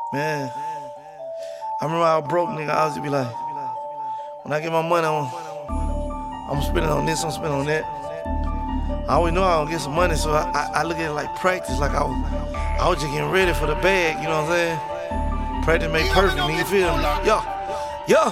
Man, I remember I was broke, nigga. I was just be like, when I get my money on, I'm spending on this, I'm spending on that. I always know I don't get some money, so I look at it like practice, like I was just getting ready for the bag, you know what I'm saying? Practice make perfect, nigga, you feel me? Yo,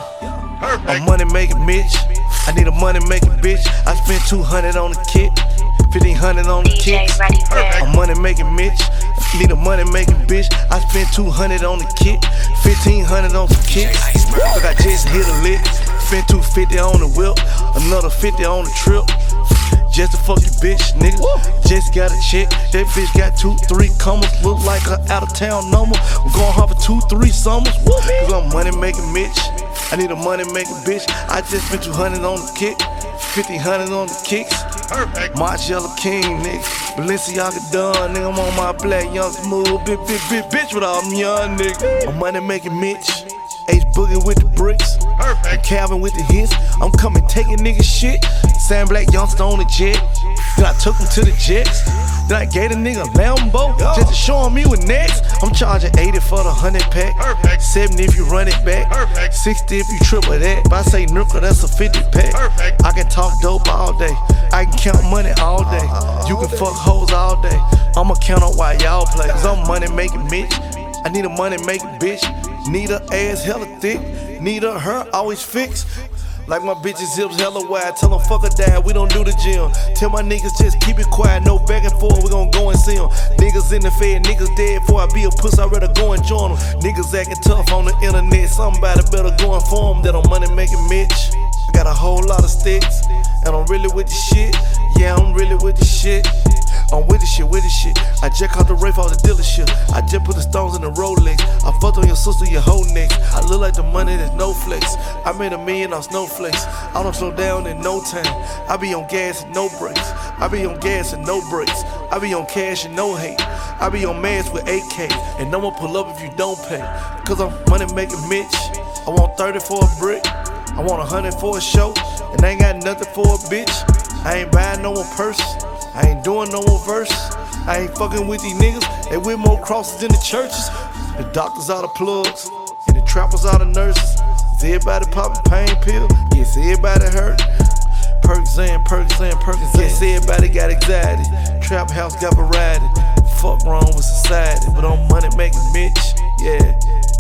I'm money making Mitch. I need a money making bitch. I spent $200 on the kit, $1,500 on the kick. I'm money making Mitch. Need a money making bitch. I spent $200 on the kit, $1,500 on some kicks. Look, I just hit a lick. Spent $250 on the whip, another $50 on the trip. Just to fuck your bitch, nigga. Just got a check. That bitch got 2-3 commas. Look like an out of town number. I'm going hard for 2-3 summers. Cause I'm money making Mitch. I need a money making bitch. I just spent $200 on the kick, $1,500 on the kicks. Margiela King, nigga. Balenciaga done, nigga. I'm on my black young smooth bitch with all them young niggas. I'm money making Mitch. H Boogie with the bricks. I'm Calvin with the hits. I'm coming taking nigga shit. Sam Black youngster on the jet. Then I took him to the Jets. Then I gave the nigga a Lambo just to show him me with next. I'm charging 80 for the 100 pack. 70 if you run it back. 60 if you triple that. If I say nickel, that's a 50 pack. I can talk dope all day. I can count money all day. You can fuck hoes all day. I'ma count on why y'all play. Cause I'm money making Mitch. I need a money making bitch. Need her ass hella thick. Need her always fixed. Like my bitches hips hella wide. Tell them fuck a dad, we don't do the gym. Tell my niggas just keep it quiet, no back and forth, we gon' go and see them. Niggas in the fed, niggas dead. Before I be a puss, I'd rather go and join them. Niggas acting tough on the internet. Somebody better go inform them that I'm money making Mitch. I got a whole lot of sticks, and I'm really with the shit. Yeah, I'm really with the shit. I'm with the shit, with the shit. I just caught the Wraith off the dealership. I just put the stones in the Rolex. I fucked on your sister, your whole neck. I look like the money that's no flex. I made $1 million on snowflakes. I don't slow down in no time. I be on gas and no brakes. I be on gas and no brakes. I be on cash and no hate. I be on mass with AK. And I'ma pull up if you don't pay. Cause I'm money making Mitch. I want 30 for a brick. I want 100 for a show. And I ain't got nothing for a bitch. I ain't buying no one purse. I ain't doing no more verse. I ain't fucking with these niggas. They with more crosses than the churches. The doctors are the plugs, and the trappers are the nurses. Is everybody popping pain pill? Yes, everybody hurt. Percocet, yes, everybody got anxiety. Trap house got variety. Fuck wrong with society, but I'm money making Mitch. Yeah.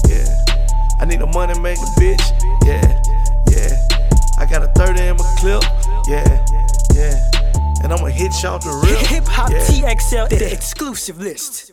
I need a money making bitch. Yeah. I got a 30 in my clip. Yeah. And I'ma hit y'all the real. Hip Hop TXL, the exclusive list.